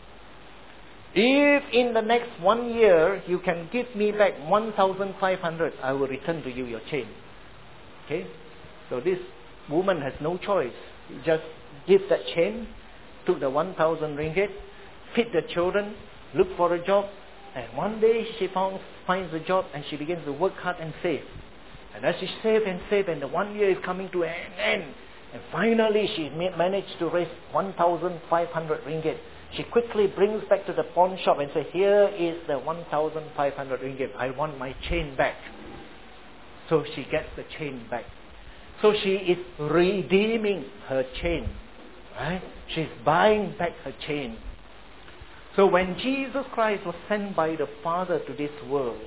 If in the next 1 year you can give me back 1,500, I will return to you your chain. Okay? So this woman has no choice. She just gives that chain, took the 1,000 ringgit, feed the children, look for a job, and one day she finds a job and she begins to work hard and save. And as she save, and the 1 year is coming to an end, and finally she managed to raise 1,500 ringgit. She quickly brings back to the pawn shop and says, here is the 1,500 ringgit. I want my chain back. So she gets the chain back. So she is redeeming her chain. Right? She's buying back her chain. So when Jesus Christ was sent by the Father to this world,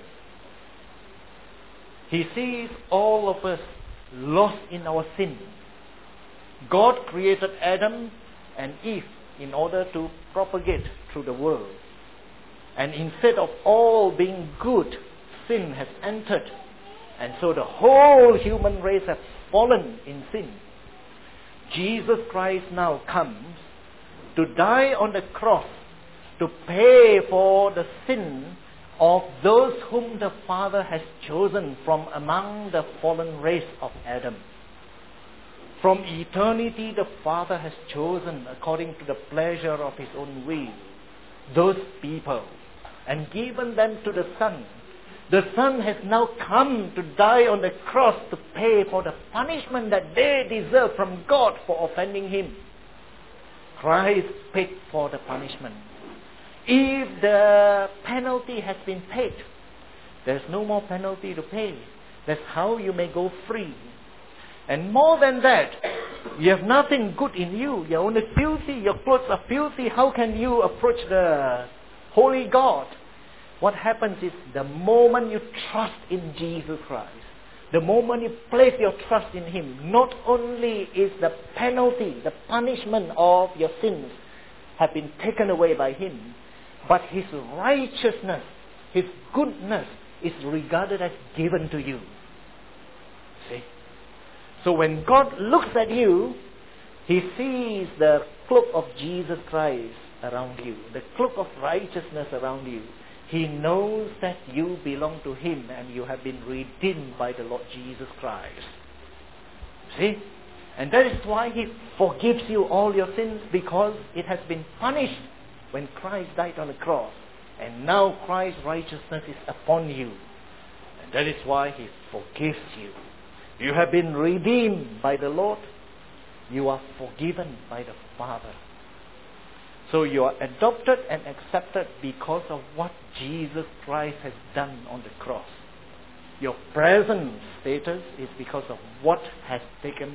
He sees all of us lost in our sin. God created Adam and Eve in order to propagate through the world. And instead of all being good, sin has entered. And so the whole human race has fallen in sin. Jesus Christ now comes to die on the cross to pay for the sin of those whom the Father has chosen from among the fallen race of Adam. From eternity, the Father has chosen according to the pleasure of His own will those people and given them to the Son. The Son has now come to die on the cross to pay for the punishment that they deserve from God for offending Him. Christ paid for the punishment. If the penalty has been paid, there's no more penalty to pay. That's how you may go free. And more than that, you have nothing good in you. You're only filthy. Your clothes are filthy. How can you approach the holy God? What happens is the moment you trust in Jesus Christ, the moment you place your trust in Him, not only is the penalty, the punishment of your sins have been taken away by Him, but His righteousness, His goodness is regarded as given to you. See? So when God looks at you, He sees the cloak of Jesus Christ around you, the cloak of righteousness around you. He knows that you belong to Him and you have been redeemed by the Lord Jesus Christ. See? And that is why He forgives you all your sins, because it has been punished when Christ died on the cross. And now Christ's righteousness is upon you. And that is why He forgives you. You have been redeemed by the Lord. You are forgiven by the Father. So you are adopted and accepted because of what Jesus Christ has done on the cross. Your present status is because of what has taken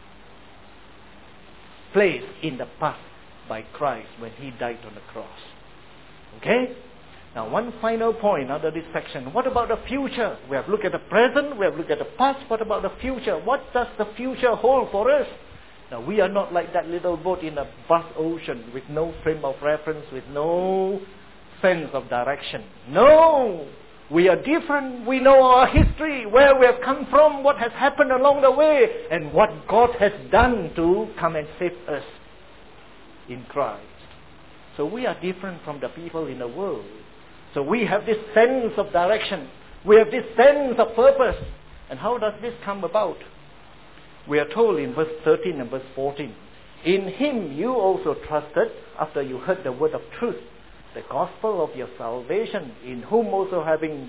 place in the past by Christ when He died on the cross. Okay? Now one final point under this section. What about the future? We have looked at the present, we have looked at the past. What about the future? What does the future hold for us? Now we are not like that little boat in a vast ocean with no frame of reference, with no sense of direction. No! We are different. We know our history, where we have come from, what has happened along the way, and what God has done to come and save us in Christ. So we are different from the people in the world. So we have this sense of direction. We have this sense of purpose. And how does this come about? We are told in verse 13 and verse 14, in Him you also trusted after you heard the word of truth, the gospel of your salvation, in whom also having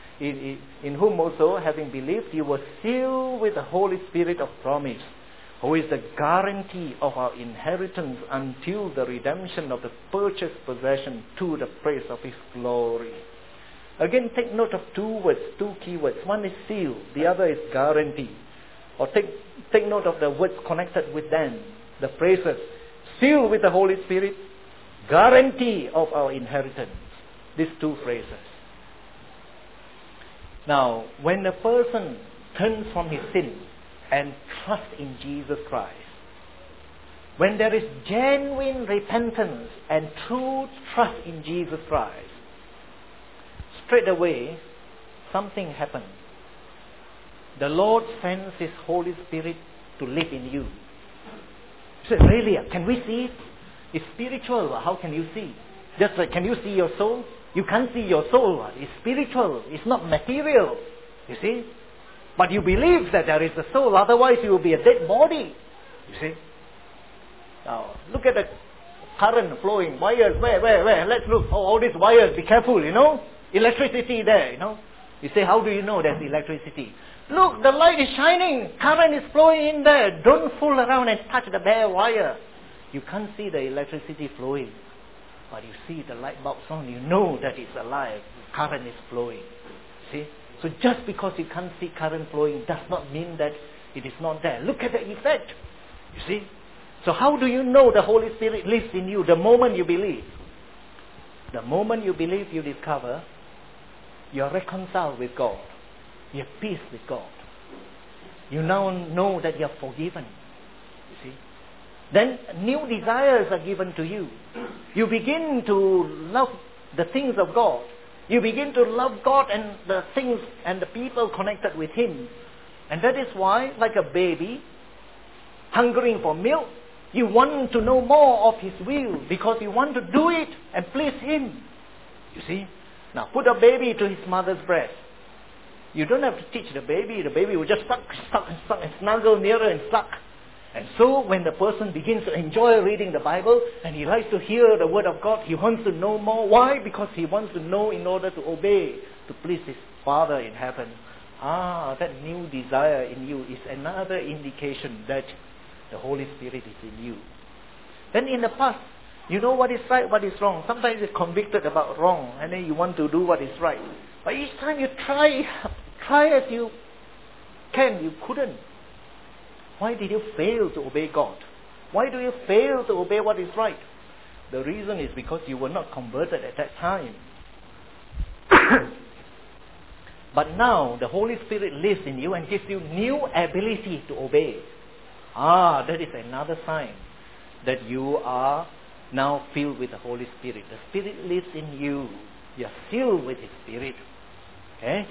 believed you were sealed with the Holy Spirit of promise, who is the guarantee of our inheritance until the redemption of the purchased possession to the praise of His glory. Again, take note of two key words. One is seal, the other is guarantee. Or take note of the words connected with them. The phrases, sealed with the Holy Spirit, guarantee of our inheritance. These two phrases. Now, when a person turns from his sin and trusts in Jesus Christ, when there is genuine repentance and true trust in Jesus Christ, straight away something happens. The Lord sends His Holy Spirit to live in you. You say, really? Can we see it? It's spiritual. How can you see? Just like, can you see your soul? You can't see your soul. It's spiritual. It's not material. You see? But you believe that there is a soul. Otherwise you will be a dead body. You see? Now, look at the current flowing. Wires, where? Let's look. Oh, all these wires. Be careful, Electricity there, You say, how do you know there's electricity? Look, the light is shining. Current is flowing in there. Don't fool around and touch the bare wire. You can't see the electricity flowing. But you see the light bulbs on. You know that it's alive. Current is flowing. See? So just because you can't see current flowing does not mean that it is not there. Look at the effect. You see? So how do you know the Holy Spirit lives in you? The moment you believe. The moment you believe, you discover you are reconciled with God. You have peace with God. You now know that you are forgiven. You see? Then new desires are given to you. You begin to love the things of God. You begin to love God and the things and the people connected with Him. And that is why, like a baby, hungering for milk, you want to know more of His will because you want to do it and please Him. You see? Now put a baby to his mother's breast. You don't have to teach the baby. The baby will just suck and snuggle nearer and suck. And so when the person begins to enjoy reading the Bible and he likes to hear the Word of God, he wants to know more. Why? Because he wants to know in order to obey, to please his Father in heaven. That new desire in you is another indication that the Holy Spirit is in you. Then in the past, you know what is right, what is wrong. Sometimes you're convicted about wrong and then you want to do what is right. But each time you try as you can, you couldn't. Why did you fail to obey God? Why do you fail to obey what is right? The reason is because you were not converted at that time. But now the Holy Spirit lives in you and gives you new ability to obey. That is another sign that you are now filled with the Holy Spirit. The Spirit lives in you. You are filled with His Spirit. Okay?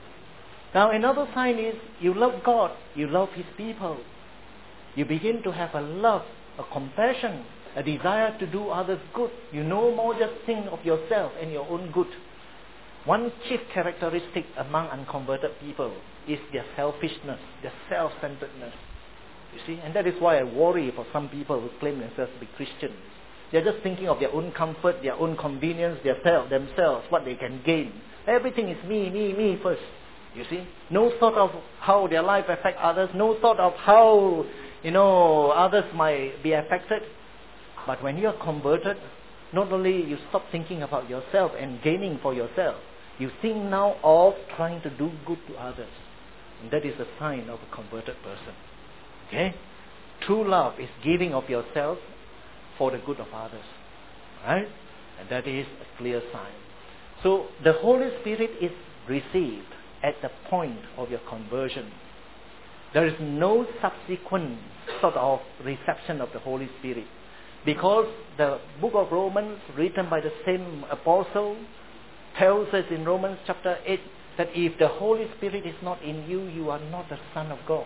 Now another sign is you love God. You love His people. You begin to have a love, a compassion, a desire to do others good. You no more just think of yourself and your own good. One chief characteristic among unconverted people is their selfishness, their self-centeredness. You see, and that is why I worry for some people who claim themselves to be Christians. They're just thinking of their own comfort, their own convenience, themselves, what they can gain. Everything is me first. You see, no thought of how their life affects others, no thought of how, others might be affected. But when you are converted, not only you stop thinking about yourself and gaining for yourself, you think now of trying to do good to others. And that is a sign of a converted person. Okay? True love is giving of yourself for the good of others. Right? And that is a clear sign. So the Holy Spirit is received at the point of your conversion. There is no subsequent sort of reception of the Holy Spirit. Because the book of Romans, written by the same apostle, tells us in Romans chapter 8 that if the Holy Spirit is not in you, you are not a son of God.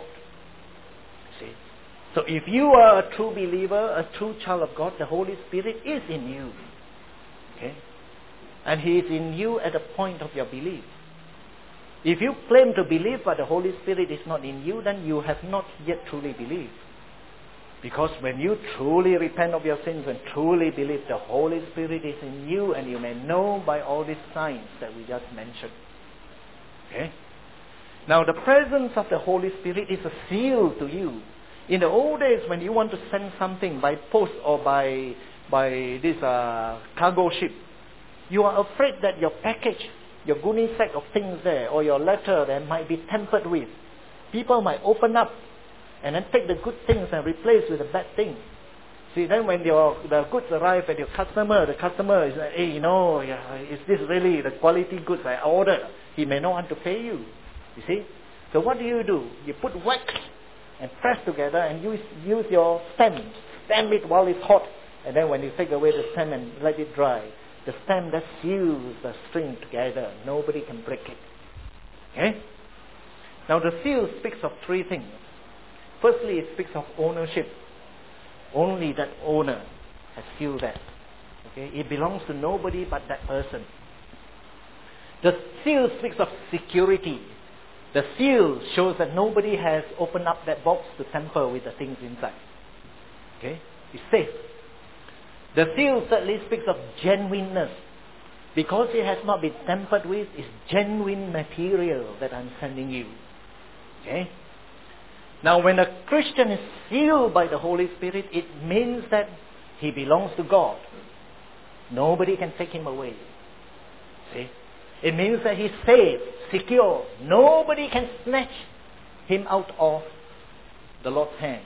See? So if you are a true believer, a true child of God, the Holy Spirit is in you. Okay? And He is in you at the point of your belief. If you claim to believe but the Holy Spirit is not in you, then you have not yet truly believed. Because when you truly repent of your sins and truly believe, the Holy Spirit is in you, and you may know by all these signs that we just mentioned. Okay? Now the presence of the Holy Spirit is a seal to you. In the old days, when you want to send something by post or by this cargo ship, you are afraid that your package, your gunny sack of things there, or your letter that might be tampered with, people might open up and then take the good things and replace with the bad things. See, then when the goods arrive at your customer, the customer is like, hey, is this really the quality goods I ordered? He may not want to pay you. You see? So what do? You put wax and press together and use your stamp. Stamp it while it's hot. And then when you take away the stamp and let it dry, the stamp that seals the string together. Nobody can break it. Okay? Now the seal speaks of three things. Firstly, it speaks of ownership. Only that owner has sealed that. Okay? It belongs to nobody but that person. The seal speaks of security. The seal shows that nobody has opened up that box to tamper with the things inside. Okay? It's safe. The seal certainly speaks of genuineness. Because it has not been tampered with, it's genuine material that I'm sending you. Okay? Now when a Christian is sealed by the Holy Spirit, it means that he belongs to God. Nobody can take him away. See? It means that he's safe, secure. Nobody can snatch him out of the Lord's hand.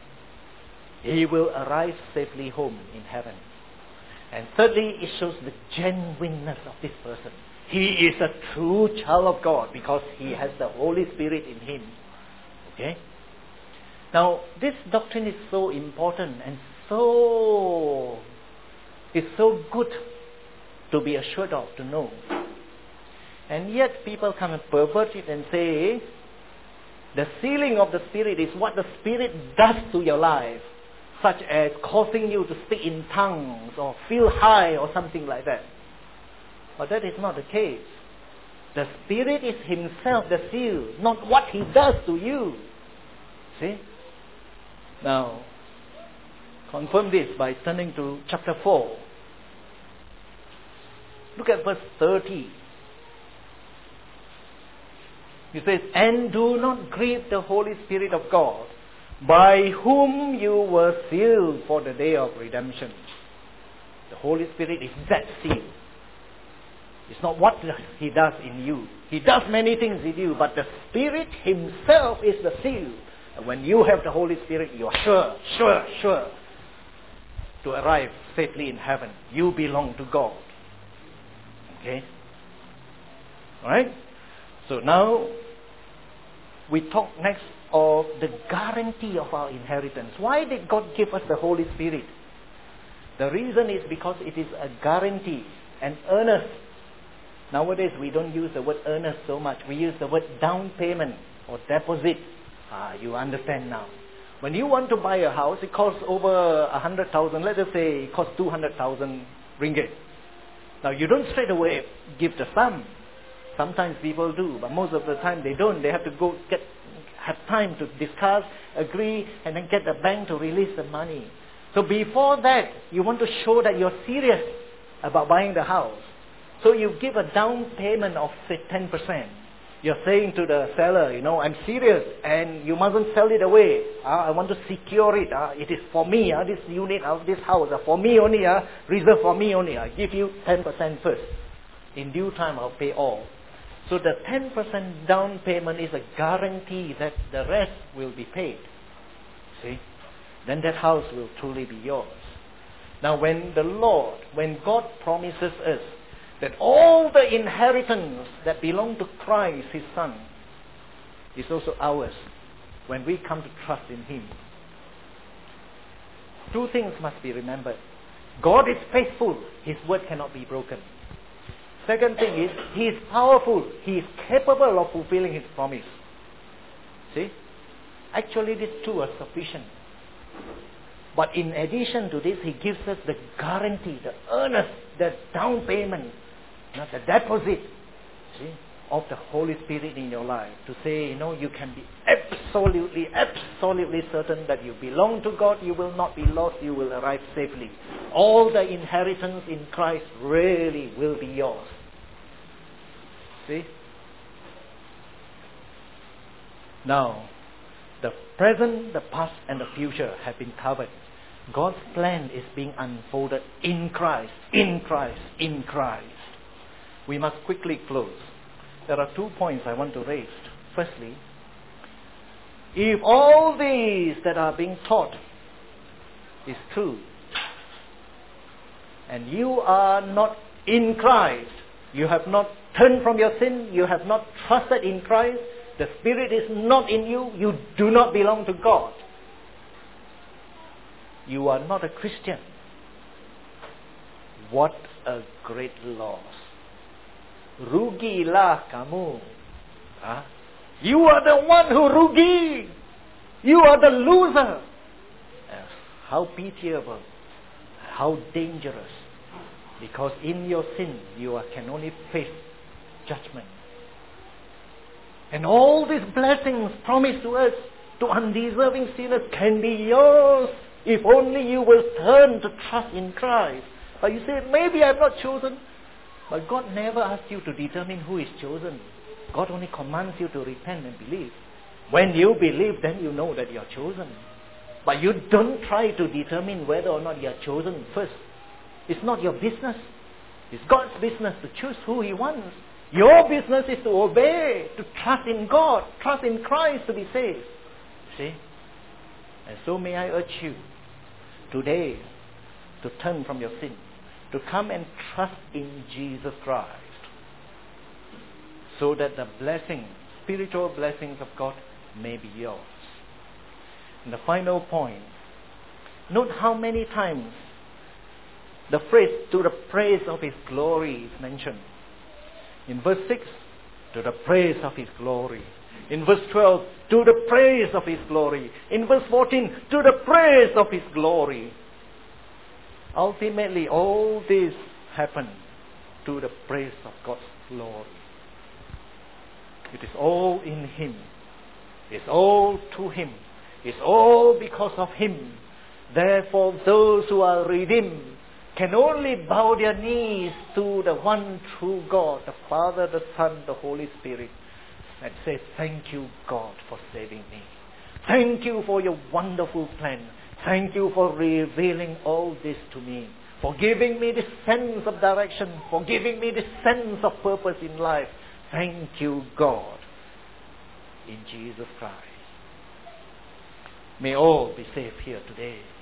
He will arrive safely home in heaven. And thirdly, it shows the genuineness of this person. He is a true child of God because he has the Holy Spirit in him. Okay? Now, this doctrine is so important and it's so good to be assured of, to know. And yet people come and pervert it and say, the sealing of the Spirit is what the Spirit does to your life, such as causing you to speak in tongues or feel high or something like that. But that is not the case. The Spirit is Himself the seal, not what He does to you. See? Now, confirm this by turning to chapter 4. Look at verse 30. He says, "And do not grieve the Holy Spirit of God, by whom you were sealed for the day of redemption." The Holy Spirit is that seal. It's not what He does in you. He does many things in you, but the Spirit Himself is the seal. And when you have the Holy Spirit, you are sure to arrive safely in heaven. You belong to God. Okay? Alright? So now, we talk next of the guarantee of our inheritance. Why did God give us the Holy Spirit? The reason is because it is a guarantee, an earnest. Nowadays we don't use the word earnest so much. We use the word down payment or deposit. You understand now. When you want to buy a house, it costs over 100,000. Let us say it costs 200,000 ringgit. Now you don't straight away give the sum. Sometimes people do, but most of the time they don't. They have to have time to discuss, agree, and then get the bank to release the money. So before that, you want to show that you're serious about buying the house. So you give a down payment of, say, 10%. You're saying to the seller, I'm serious and you mustn't sell it away. I want to secure it. It is for me. This unit of this house for me only. Reserved for me only. I give you 10% first. In due time, I'll pay all. So the 10% down payment is a guarantee that the rest will be paid. See? Then that house will truly be yours. Now when God promises us that all the inheritance that belong to Christ, His Son, is also ours when we come to trust in Him. Two things must be remembered. God is faithful. His word cannot be broken. Second thing is, He is powerful. He is capable of fulfilling His promise. See? Actually, these two are sufficient. But in addition to this, He gives us the guarantee, the earnest, the down payment, not the deposit, see, of the Holy Spirit in your life. To say, you can be absolutely certain that you belong to God, you will not be lost, you will arrive safely. All the inheritance in Christ really will be yours. See? Now, the present, the past, and the future have been covered. God's plan is being unfolded in Christ, in Christ, in Christ. We must quickly close. There are 2 points I want to raise. Firstly, if all these that are being taught is true, and you are not in Christ, you have not turned from your sin, you have not trusted in Christ, the Spirit is not in you, you do not belong to God. You are not a Christian. What a great loss. Rugilah kamu. You are the one who rugi. You are the loser. How pitiable. How dangerous. Because in your sin, you can only face judgment. And all these blessings promised to us, to undeserving sinners, can be yours if only you will turn to trust in Christ. But you say, maybe I'm not chosen. But God never asks you to determine who is chosen. God only commands you to repent and believe. When you believe, then you know that you are chosen. But you don't try to determine whether or not you are chosen first. It's not your business. It's God's business to choose who He wants. Your business is to obey, to trust in God, trust in Christ to be saved. See? And so may I urge you today to turn from your sin, to come and trust in Jesus Christ, so that the blessing, spiritual blessings of God may be yours. And the final point, note how many times the phrase, to the praise of His glory, is mentioned. In verse 6, to the praise of His glory. In verse 12, to the praise of His glory. In verse 14, to the praise of His glory. Ultimately, all this happened to the praise of God's glory. It is all in Him. It's all to Him. It's all because of Him. Therefore, those who are redeemed can only bow their knees to the one true God, the Father, the Son, the Holy Spirit, and say, thank you, God, for saving me. Thank you for your wonderful plan. Thank you for revealing all this to me, for giving me this sense of direction, for giving me this sense of purpose in life. Thank you, God, in Jesus Christ. May all be saved here today.